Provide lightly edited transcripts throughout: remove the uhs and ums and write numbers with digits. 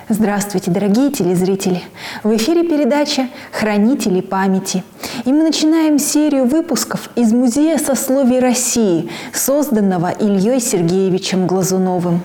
Здравствуйте, дорогие телезрители! В эфире передача «Хранители памяти». И мы начинаем серию выпусков из Музея сословий России, созданного Ильей Сергеевичем Глазуновым.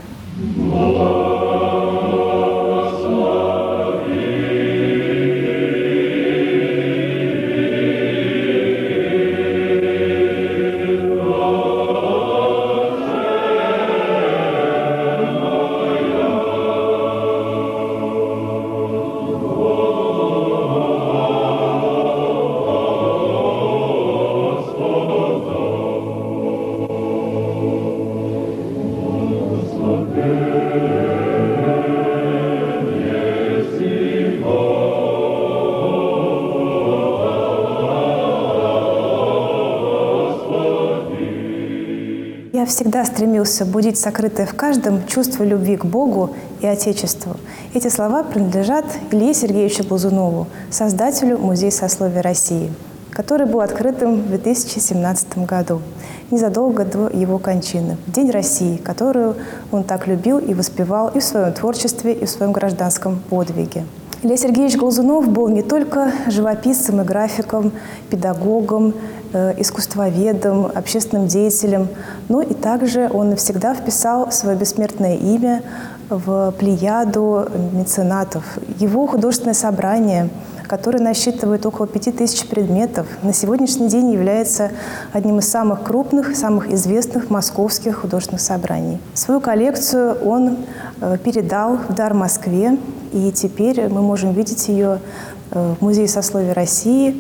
Я всегда стремился будить сокрытое в каждом чувство любви к Богу и Отечеству. Эти слова принадлежат Илье Сергеевичу Глазунову, создателю Музея сословий России, который был открытым в 2017 году, незадолго до его кончины, в День России, которую он так любил и воспевал и в своем творчестве, и в своем гражданском подвиге. Илья Сергеевич Глазунов был не только живописцем и графиком, педагогом, искусствоведом, общественным деятелем, но и также он навсегда вписал свое бессмертное имя в плеяду меценатов. Его художественное собрание, которое насчитывает около 5000 предметов, на сегодняшний день является одним из самых крупных, самых известных московских художественных собраний. Свою коллекцию он передал в дар Москве, и теперь мы можем видеть ее в Музее сословий России.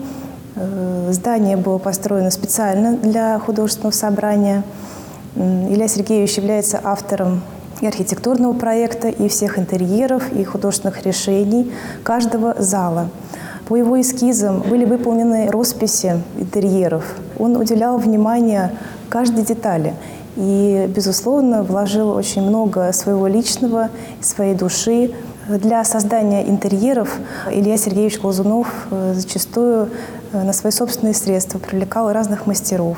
Здание было построено специально для художественного собрания. Илья Сергеевич является автором и архитектурного проекта, и всех интерьеров, и художественных решений каждого зала. По его эскизам были выполнены росписи интерьеров. Он уделял внимание каждой детали и, безусловно, вложил очень много своего личного, своей души. Для создания интерьеров Илья Сергеевич Глазунов зачастую на свои собственные средства привлекал разных мастеров.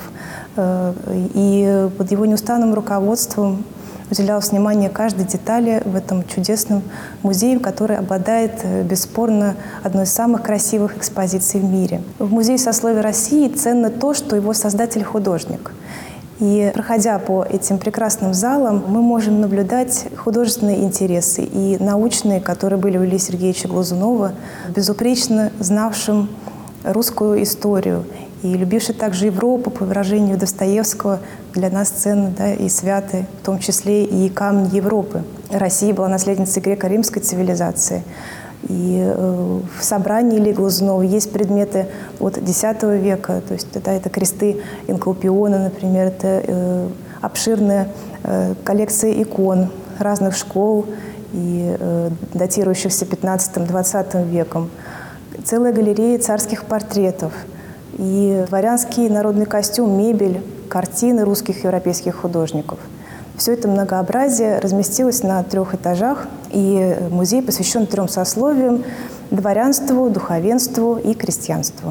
И под его неустанным руководством уделялось внимание каждой детали в этом чудесном музее, который обладает, бесспорно, одной из самых красивых экспозиций в мире. В Музее сословий России ценно то, что его создатель – художник. И, проходя по этим прекрасным залам, мы можем наблюдать художественные интересы и научные, которые были у Ильи Сергеевича Глазунова, безупречно знавшим русскую историю и любивший также Европу, по выражению Достоевского, для нас ценны, да, и святы, в том числе и камни Европы. Россия была наследницей греко-римской цивилизации. И в собрании Ильи Глазунова есть предметы от X века, то есть это кресты Энкалпиона, например, это обширная коллекция икон разных школ, и датирующихся XV-XX веком, целая галерея царских портретов, и дворянский народный костюм, мебель, картины русских и европейских художников. Все это многообразие разместилось на 3 этажах, и музей посвящен 3 сословиям – дворянству, духовенству и крестьянству.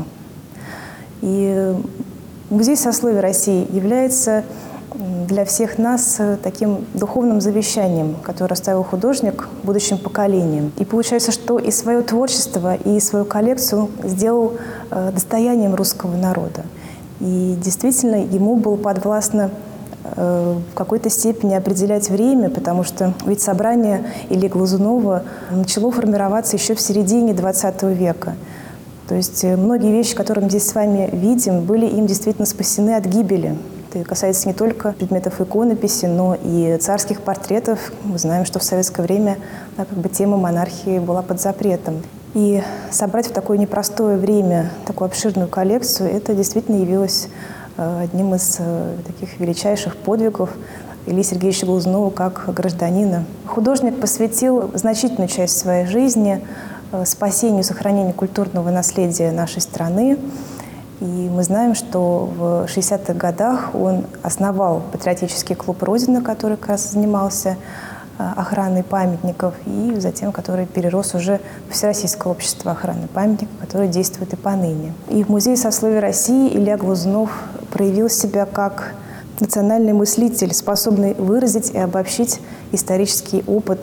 И Музей сословий России является для всех нас таким духовным завещанием, которое оставил художник будущим поколениям. И получается, что и свое творчество, и свою коллекцию он сделал достоянием русского народа. И действительно, ему было подвластно в какой-то степени определять время, потому что ведь собрание Ильи Глазунова начало формироваться еще в середине XX века. То есть многие вещи, которые мы здесь с вами видим, были им действительно спасены от гибели. Это касается не только предметов иконописи, но и царских портретов. Мы знаем, что в советское время тема монархии была под запретом. И собрать в такое непростое время такую обширную коллекцию, это действительно явилось одним из таких величайших подвигов Ильи Сергеевича Глазунова как гражданина. Художник посвятил значительную часть своей жизни спасению и сохранению культурного наследия нашей страны. И мы знаем, что в 60-х годах он основал патриотический клуб «Родина», который как раз занимался охраной памятников, и затем который перерос уже в Всероссийское общество охраны памятников, которое действует и поныне. И в Музее сословий России Илья Глазунов проявил себя как национальный мыслитель, способный выразить и обобщить исторический опыт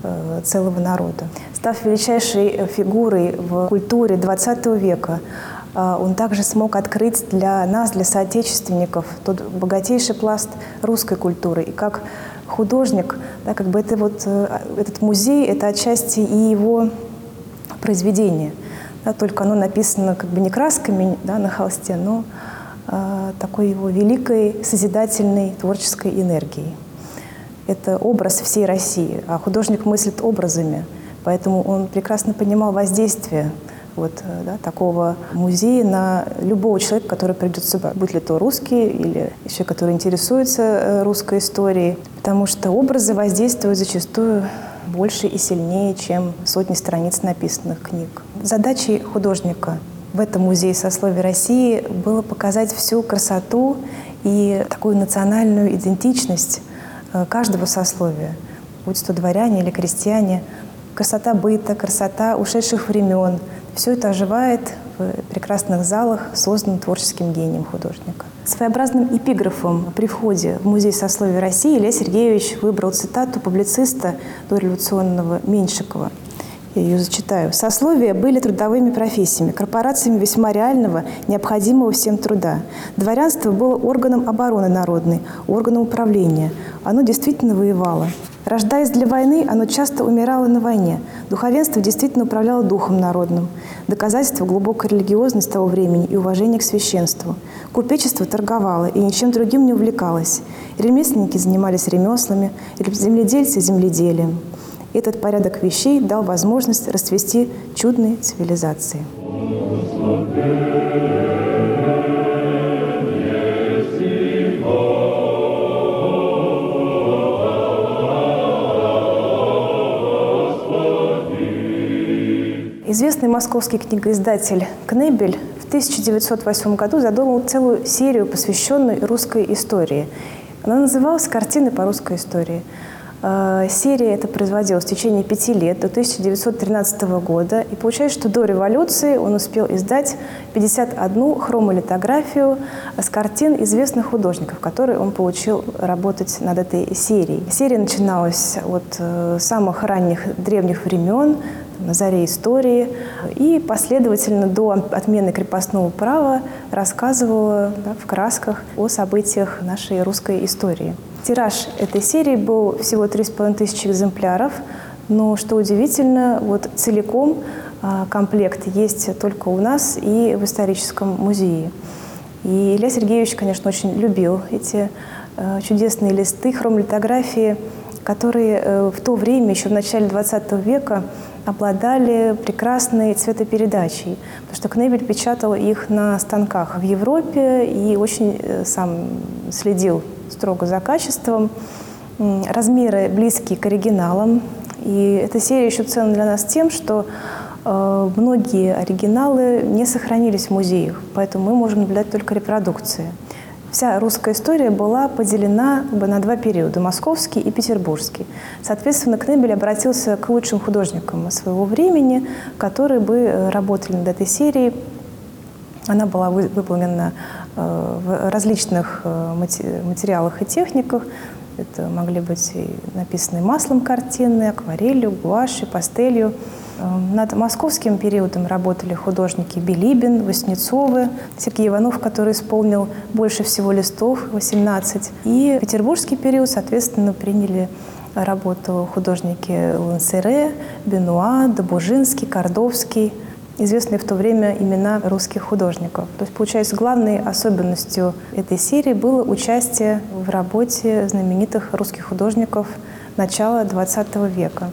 целого народа. Став величайшей фигурой в культуре XX века, он также смог открыть для нас, для соотечественников, тот богатейший пласт русской культуры. И как художник, да, как бы этот музей – это отчасти и его произведение. Да, только оно написано как бы не красками, да, на холсте, но такой его великой созидательной творческой энергией. Это образ всей России, а художник мыслит образами, поэтому он прекрасно понимал воздействие такого музея на любого человека, который придет сюда, будь ли то русский или еще который интересуется русской историей, потому что образы воздействуют зачастую больше и сильнее, чем сотни страниц написанных книг. Задачей художника в этом музее сословий России было показать всю красоту и такую национальную идентичность каждого сословия, будь то дворяне или крестьяне, красота быта, красота ушедших времен. Все это оживает в прекрасных залах, созданных творческим гением художника. Своеобразным эпиграфом при входе в Музей сословий России Илья Сергеевич выбрал цитату публициста дореволюционного Меньшикова. Я ее зачитаю. «Сословия были трудовыми профессиями, корпорациями весьма реального, необходимого всем труда. Дворянство было органом обороны народной, органом управления. Оно действительно воевало. Рождаясь для войны, оно часто умирало на войне. Духовенство действительно управляло духом народным. Доказательство глубокой религиозности того времени и уважения к священству. Купечество торговало и ничем другим не увлекалось. Ремесленники занимались ремеслами, земледельцы – земледелием. Этот порядок вещей дал возможность расцвести чудной цивилизации». Известный московский книгоиздатель Кнебель в 1908 году задумал целую серию, посвященную русской истории. Она называлась «Картины по русской истории». Серия эта производилась в течение 5 лет, до 1913 года. И получается, что до революции он успел издать 51 хромолитографию с картин известных художников, которые он получил работать над этой серией. Серия начиналась от самых ранних древних времен, на заре истории, и последовательно до отмены крепостного права рассказывала в красках о событиях нашей русской истории. Тираж этой серии был всего 3500 экземпляров, но, что удивительно, целиком комплект есть только у нас и в историческом музее. И Илья Сергеевич, конечно, очень любил эти чудесные листы, хромлитографии, которые в то время, еще в начале XX века, обладали прекрасной цветопередачей, потому что Кнебель печатал их на станках в Европе и очень сам следил строго за качеством. Размеры близкие к оригиналам. И эта серия еще ценна для нас тем, что многие оригиналы не сохранились в музеях, поэтому мы можем наблюдать только репродукции. Вся русская история была поделена на 2 периода – московский и петербургский. Соответственно, Кнебель обратился к лучшим художникам своего времени, которые бы работали над этой серией. Она была выполнена в различных материалах и техниках. Это могли быть и написанные маслом картины, акварелью, гуашью, пастелью. Над московским периодом работали художники Билибин, Васнецовы, Сергей Иванов, который исполнил больше всего листов, 18. И петербургский период, соответственно, приняли работу художники Лансере, Бенуа, Добужинский, Кордовский, известные в то время имена русских художников. То есть, получается, главной особенностью этой серии было участие в работе знаменитых русских художников начала XX века.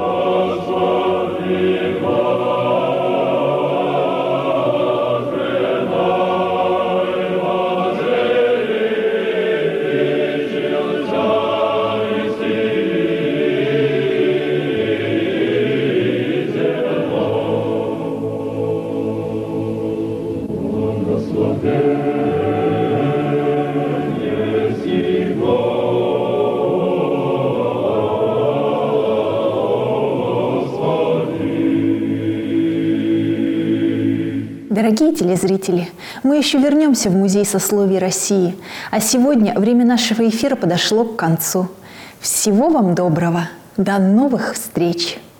Дорогие телезрители, мы еще вернемся в Музей сословий России, а сегодня время нашего эфира подошло к концу. Всего вам доброго! До новых встреч!